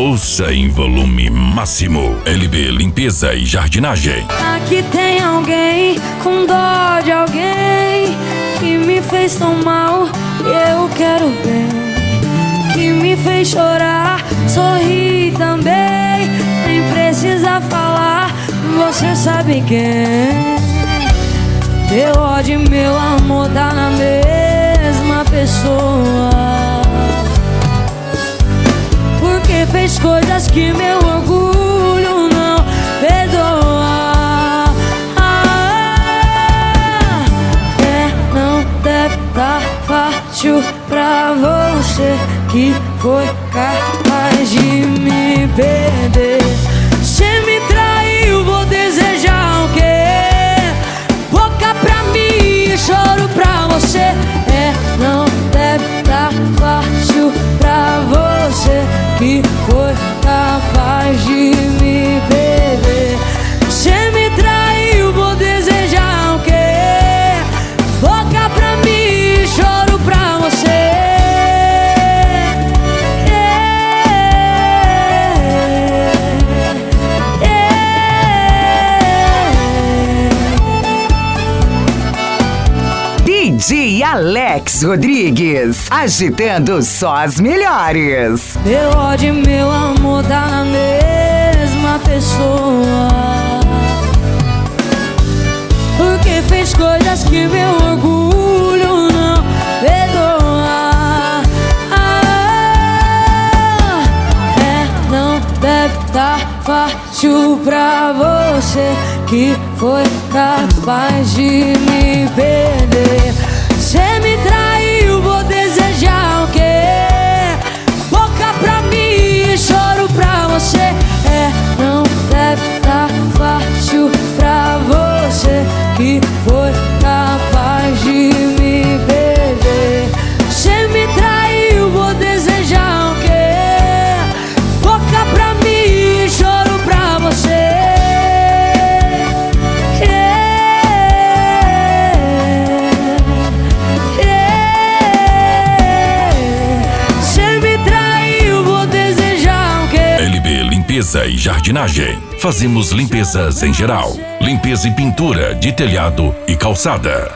Ouça em volume máximo. LB Limpeza e Jardinagem. Aqui tem alguém com dó de alguém que me fez tão mal e eu quero bem, que me fez chorar, sorrir também. Nem precisa falar, você sabe quem. Meu ódio e meu amor tá na mesma pessoa, porque fez coisas que meu orgulho não perdoa. Não deve tá fácil pra você que foi capaz de me perder. Cê me traiu, vou desejar o quê? Boca pra mim, choro pra você. Não deve tá fácil pra você que foi capaz de me perder. Cê me traiu, vou desejar o quê? Boca pra mim, choro pra você. DJ Alex Rodrigues, agitando só as melhores. Meu ódio e meu amor tá na mesma pessoa, porque fez coisas que meu orgulho não perdoa. Não deve tá fácil pra você que foi capaz de me perder. Cê me traiu, vou desejar o quê? Boca pra mim, choro pra você. Não deve tá fácil pra você que foi capaz de me perder. Cê me traiu, vou desejar o quê? Boca pra mim, choro pra você. Limpeza e Jardinagem. Fazemos limpezas em geral. Limpeza e pintura de telhado e calçada.